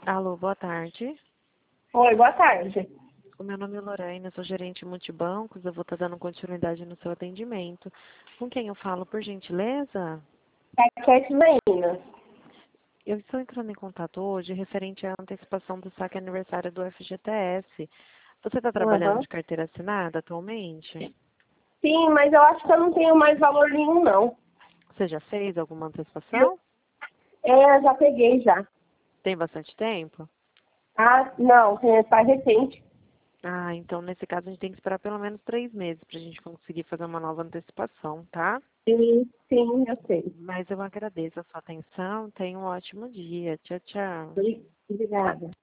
Alô, boa tarde. Oi, boa tarde. O meu nome é Lorraine, eu sou gerente multibancos, eu vou estar dando continuidade no seu atendimento. Com quem eu falo, por gentileza? Raquete Lena. Eu estou entrando em contato hoje referente à antecipação do saque aniversário do FGTS. Você está trabalhando Uhum. de carteira assinada atualmente? Sim, mas eu acho que eu não tenho mais valor nenhum, não. Você já fez alguma Eu, antecipação? já peguei já. Tem bastante tempo? Ah, não, tá recente. Ah, então nesse caso a gente tem que esperar pelo menos 3 meses para a gente conseguir fazer uma nova antecipação, tá? Sim, eu sei. Mas eu agradeço a sua atenção. Tenha um ótimo dia. Tchau, tchau. Obrigada.